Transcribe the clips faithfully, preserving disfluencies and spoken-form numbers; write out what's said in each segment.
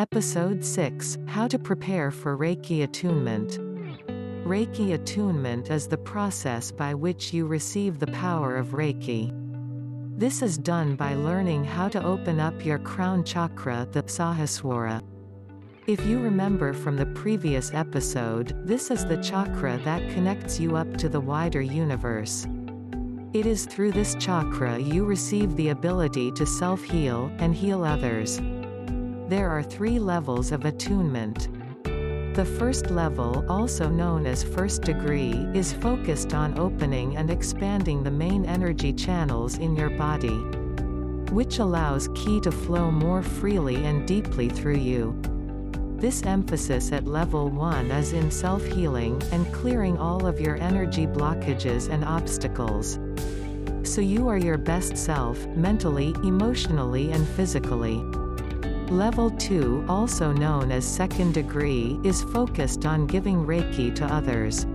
Episode six, How to Prepare for Reiki Attunement. Reiki attunement is the process by which you receive the power of Reiki. This is done by learning how to open up your crown chakra, the Sahasrara. If you remember from the previous episode, this is the chakra that connects you up to the wider universe. It is through this chakra you receive the ability to self-heal, and heal others. There are three levels of attunement. The first level, also known as first degree, is focused on opening and expanding the main energy channels in your body, which allows Qi to flow more freely and deeply through you. This emphasis at level one is in self-healing, and clearing all of your energy blockages and obstacles, so you are your best self, mentally, emotionally and physically. Level two, also known as second degree, is focused on giving Reiki to others.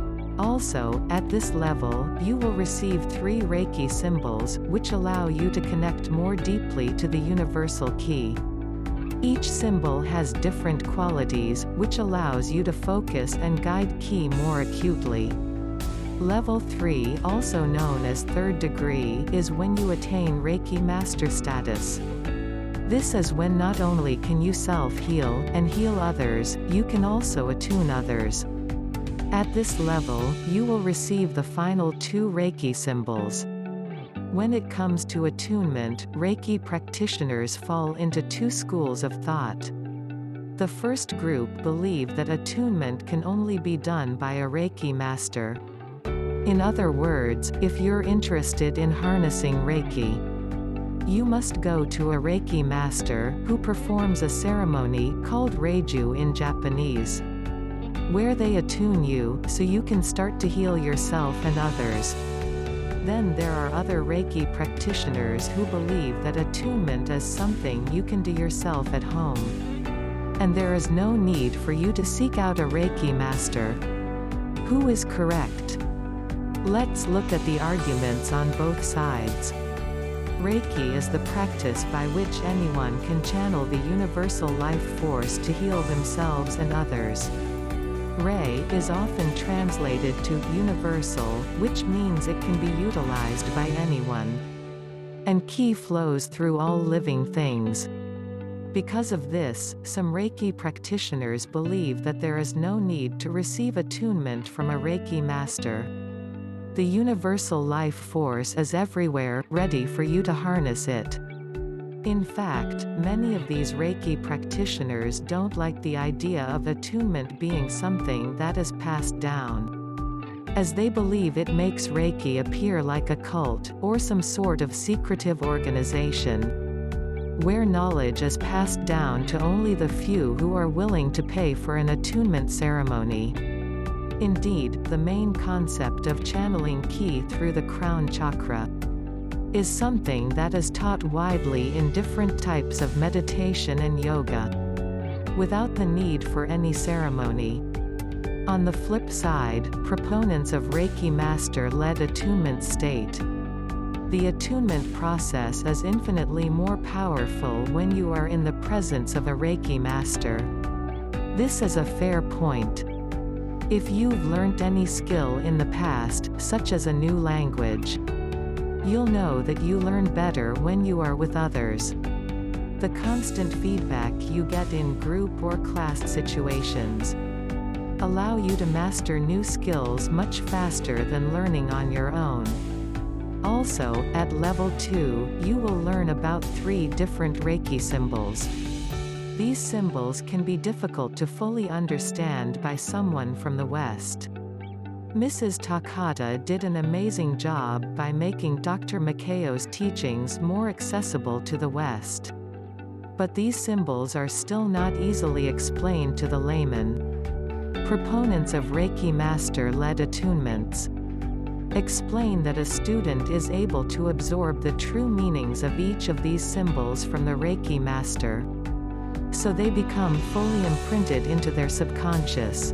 Also, at this level, you will receive three Reiki symbols, which allow you to connect more deeply to the universal Qi. Each symbol has different qualities, which allows you to focus and guide Qi more acutely. Level three, also known as third degree, is when you attain Reiki Master status. This is when not only can you self-heal, and heal others, you can also attune others. At this level, you will receive the final two Reiki symbols. When it comes to attunement, Reiki practitioners fall into two schools of thought. The first group believe that attunement can only be done by a Reiki master. In other words, if you're interested in harnessing Reiki, you must go to a Reiki master, who performs a ceremony called Reiju in Japanese, where they attune you, so you can start to heal yourself and others. Then there are other Reiki practitioners who believe that attunement is something you can do yourself at home, and there is no need for you to seek out a Reiki master. Who is correct? Let's look at the arguments on both sides. Reiki is the practice by which anyone can channel the universal life force to heal themselves and others. Rei is often translated to universal, which means it can be utilized by anyone. And Qi flows through all living things. Because of this, some Reiki practitioners believe that there is no need to receive attunement from a Reiki master. The universal life force is everywhere, ready for you to harness it. In fact, many of these Reiki practitioners don't like the idea of attunement being something that is passed down, as they believe it makes Reiki appear like a cult, or some sort of secretive organization, where knowledge is passed down to only the few who are willing to pay for an attunement ceremony. Indeed, the main concept of channeling Qi through the crown chakra is something that is taught widely in different types of meditation and yoga, without the need for any ceremony. On the flip side, proponents of Reiki master-led attunement state, the attunement process is infinitely more powerful when you are in the presence of a Reiki master. This is a fair point. If you've learnt any skill in the past, such as a new language, you'll know that you learn better when you are with others. The constant feedback you get in group or class situations allow you to master new skills much faster than learning on your own. Also, at level two, you will learn about three different Reiki symbols. These symbols can be difficult to fully understand by someone from the West. Missus Takata did an amazing job by making Doctor Makayo's teachings more accessible to the West. But these symbols are still not easily explained to the layman. Proponents of Reiki master-led attunements explain that a student is able to absorb the true meanings of each of these symbols from the Reiki master, so they become fully imprinted into their subconscious,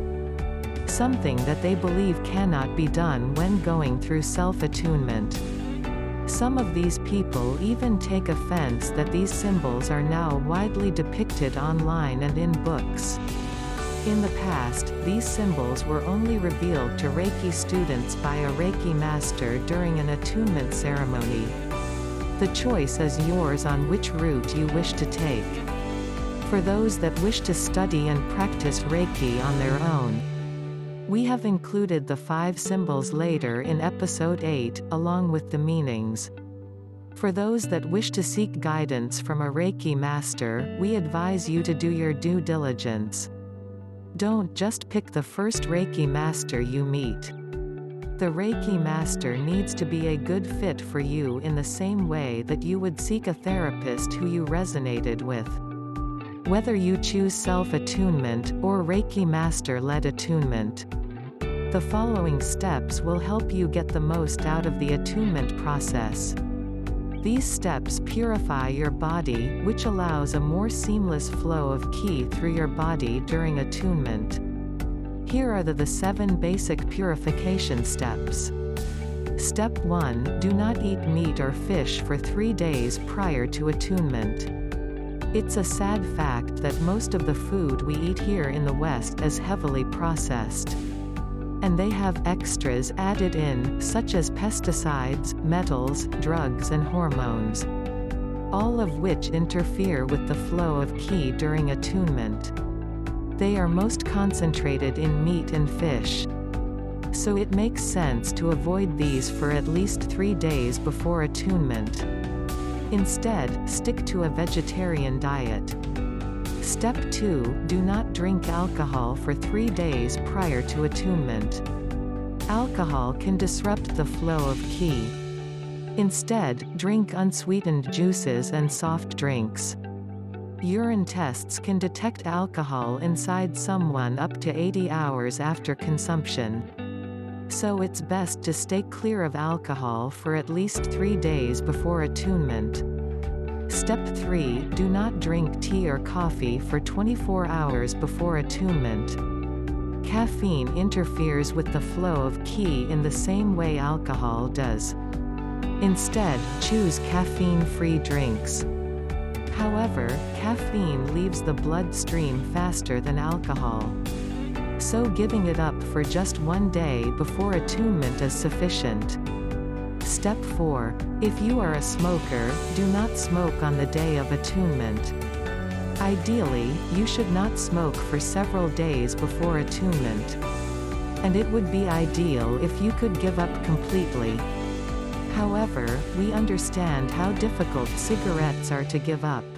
something that they believe cannot be done when going through self-attunement. Some of these people even take offense that these symbols are now widely depicted online and in books. In the past, these symbols were only revealed to Reiki students by a Reiki master during an attunement ceremony. The choice is yours on which route you wish to take. For those that wish to study and practice Reiki on their own, we have included the five symbols later in episode eight, along with the meanings. For those that wish to seek guidance from a Reiki master, we advise you to do your due diligence. Don't just pick the first Reiki master you meet. The Reiki master needs to be a good fit for you in the same way that you would seek a therapist who you resonated with. Whether you choose self-attunement or Reiki master-led attunement, the following steps will help you get the most out of the attunement process. These steps purify your body, which allows a more seamless flow of Qi through your body during attunement. Here are the, the seven basic purification steps. Step one. Do not eat meat or fish for three days prior to attunement. It's a sad fact that most of the food we eat here in the West is heavily processed. And they have extras added in, such as pesticides, metals, drugs and hormones, all of which interfere with the flow of Qi during attunement. They are most concentrated in meat and fish. So it makes sense to avoid these for at least three days before attunement. Instead, stick to a vegetarian diet. Step two. Do not drink alcohol for three days prior to attunement. Alcohol can disrupt the flow of Qi. Instead, drink unsweetened juices and soft drinks. Urine tests can detect alcohol inside someone up to eighty hours after consumption. So it's best to stay clear of alcohol for at least three days before attunement. Step three. Do not drink tea or coffee for twenty-four hours before attunement. Caffeine interferes with the flow of Qi in the same way alcohol does. Instead, choose caffeine-free drinks. However, caffeine leaves the bloodstream faster than alcohol. So giving it up for just one day before attunement is sufficient. Step four. If you are a smoker, do not smoke on the day of attunement. Ideally, you should not smoke for several days before attunement. And it would be ideal if you could give up completely. However, we understand how difficult cigarettes are to give up.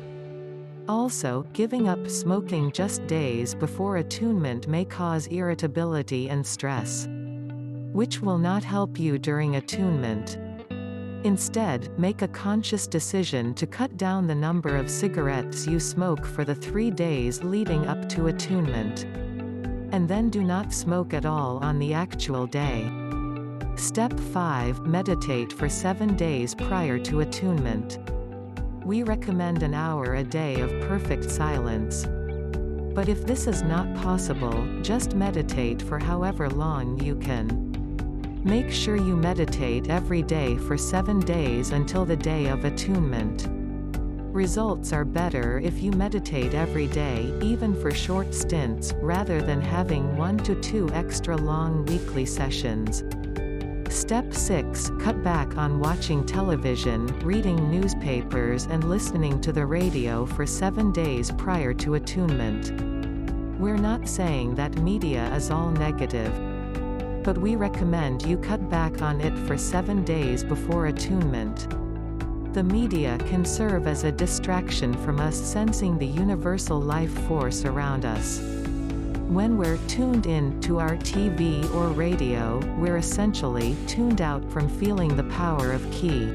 Also, giving up smoking just days before attunement may cause irritability and stress, which will not help you during attunement. Instead, make a conscious decision to cut down the number of cigarettes you smoke for the three days leading up to attunement. And then do not smoke at all on the actual day. Step five. Meditate for seven days prior to attunement. We recommend an hour a day of perfect silence. But if this is not possible, just meditate for however long you can. Make sure you meditate every day for seven days until the day of attunement. Results are better if you meditate every day, even for short stints, rather than having one to two extra long weekly sessions. Step six. Cut back on watching television, reading newspapers and listening to the radio for seven days prior to attunement. We're not saying that media is all negative, but we recommend you cut back on it for seven days before attunement. The media can serve as a distraction from us sensing the universal life force around us. When we're tuned in to our T V or radio, we're essentially tuned out from feeling the power of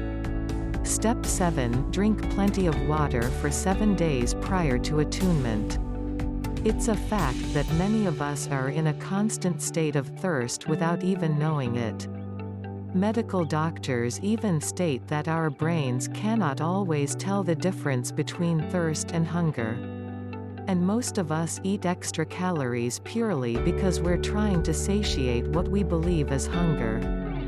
Qi. Step seven. Drink plenty of water for seven days prior to attunement. It's a fact that many of us are in a constant state of thirst without even knowing it. Medical doctors even state that our brains cannot always tell the difference between thirst and hunger. And most of us eat extra calories purely because we're trying to satiate what we believe is hunger.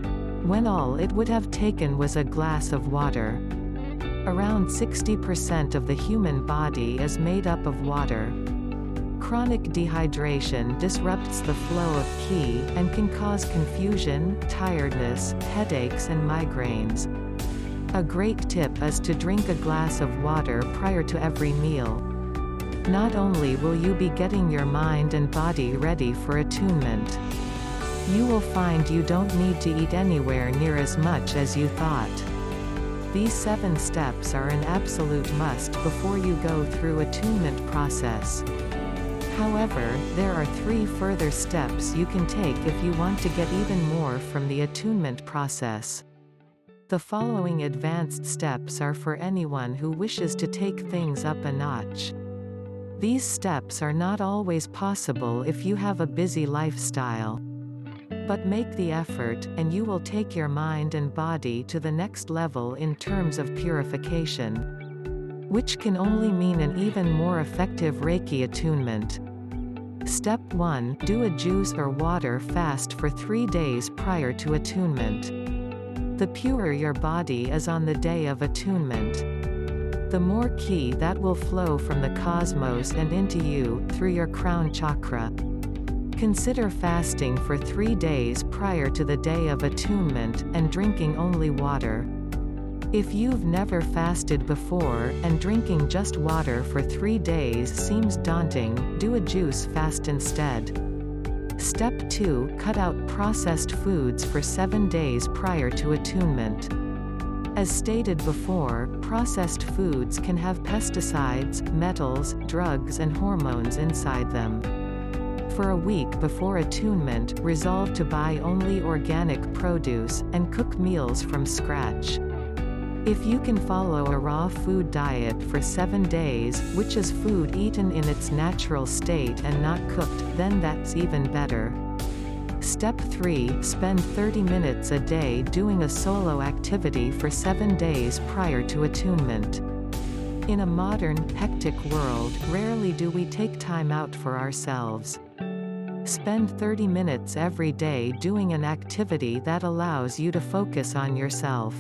when all it would have taken was a glass of water. Around sixty percent of the human body is made up of water. Chronic dehydration disrupts the flow of qi, and can cause confusion, tiredness, headaches and migraines. A great tip is to drink a glass of water prior to every meal. Not only will you be getting your mind and body ready for attunement, you will find you don't need to eat anywhere near as much as you thought. These seven steps are an absolute must before you go through attunement process. However, there are three further steps you can take if you want to get even more from the attunement process. The following advanced steps are for anyone who wishes to take things up a notch. These steps are not always possible if you have a busy lifestyle. But make the effort, and you will take your mind and body to the next level in terms of purification, which can only mean an even more effective Reiki attunement. Step one. Do a juice or water fast for three days prior to attunement. The purer your body is on the day of attunement, the more qi that will flow from the cosmos and into you, through your crown chakra. Consider fasting for three days prior to the day of attunement, and drinking only water. If you've never fasted before, and drinking just water for three days seems daunting, do a juice fast instead. Step two. Cut out processed foods for seven days prior to attunement. As stated before, processed foods can have pesticides, metals, drugs and hormones inside them. For a week before attunement, resolve to buy only organic produce, and cook meals from scratch. If you can follow a raw food diet for seven days, which is food eaten in its natural state and not cooked, then that's even better. Step three. Spend thirty minutes a day doing a solo activity for seven days prior to attunement. In a modern, hectic world, rarely do we take time out for ourselves. Spend thirty minutes every day doing an activity that allows you to focus on yourself.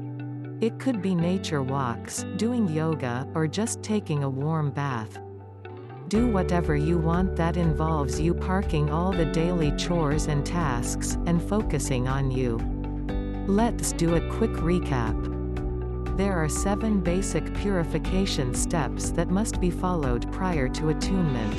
It could be nature walks, doing yoga, or just taking a warm bath. Do whatever you want that involves you parking all the daily chores and tasks, and focusing on you. Let's do a quick recap. There are seven basic purification steps that must be followed prior to attunement.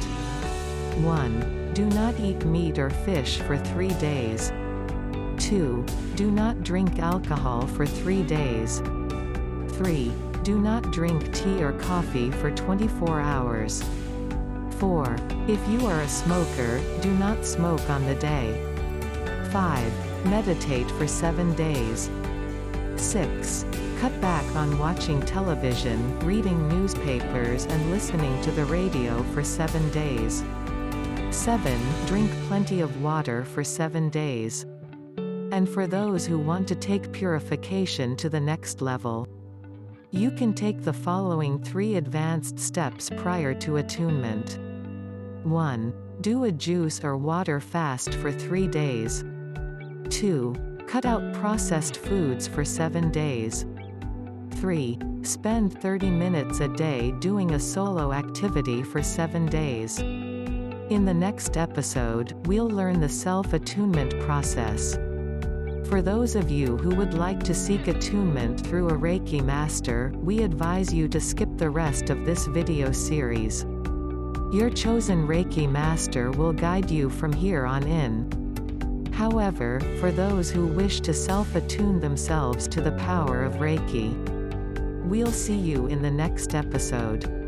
one. Do not eat meat or fish for three days. two. Do not drink alcohol for three days. three. Do not drink tea or coffee for twenty-four hours. four. If you are a smoker, do not smoke on the day. five. Meditate for seven days. six. Cut back on watching television, reading newspapers and listening to the radio for seven days. seven. Drink plenty of water for seven days. And for those who want to take purification to the next level, you can take the following three advanced steps prior to attunement. one. Do a juice or water fast for three days. two. Cut out processed foods for seven days. three. Spend thirty minutes a day doing a solo activity for seven days. In the next episode, we'll learn the self-attunement process. For those of you who would like to seek attunement through a Reiki master, we advise you to skip the rest of this video series. Your chosen Reiki master will guide you from here on in. However, for those who wish to self-attune themselves to the power of Reiki, we'll see you in the next episode.